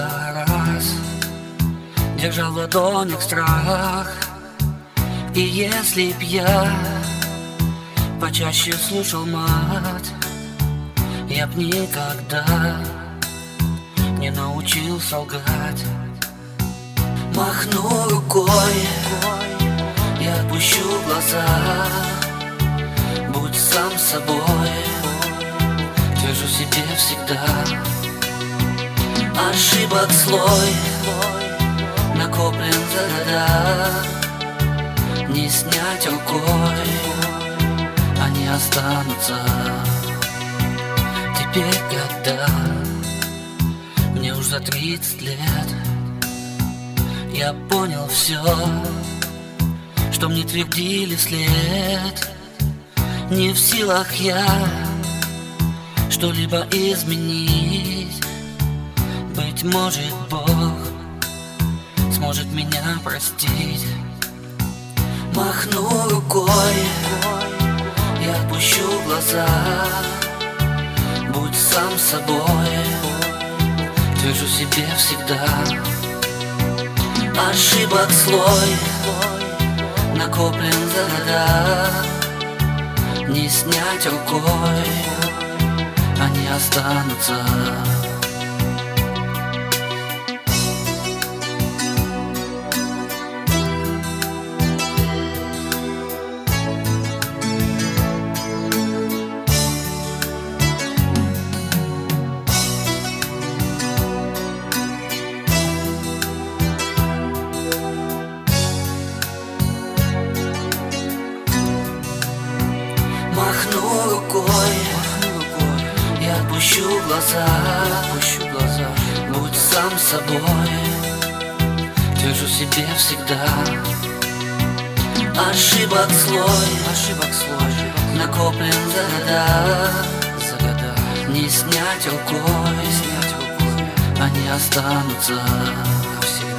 раз держал в ладонях страх. И если б я почаще слушал мать, я б никогда не научился лгать. Махну рукой и отпущу глаза. Будь сам собой, твержу себе всегда. Ошибок слой накоплен за года, не снять рукой, они останутся. Теперь, когда мне уж за 30 лет, я понял все, что мне твердили вслед. Не в силах я что-либо изменить. Быть может, Бог сможет меня простить. Махну рукой и отпущу глаза. Будь сам собой, твержу себе всегда. Ошибок слой накоплен за года, не снять рукой, они останутся. Махну рукой и отпущу глаза. Будь сам собой, твержу себе всегда. Ошибок слой накоплен за года, не снять рукой, они останутся навсегда.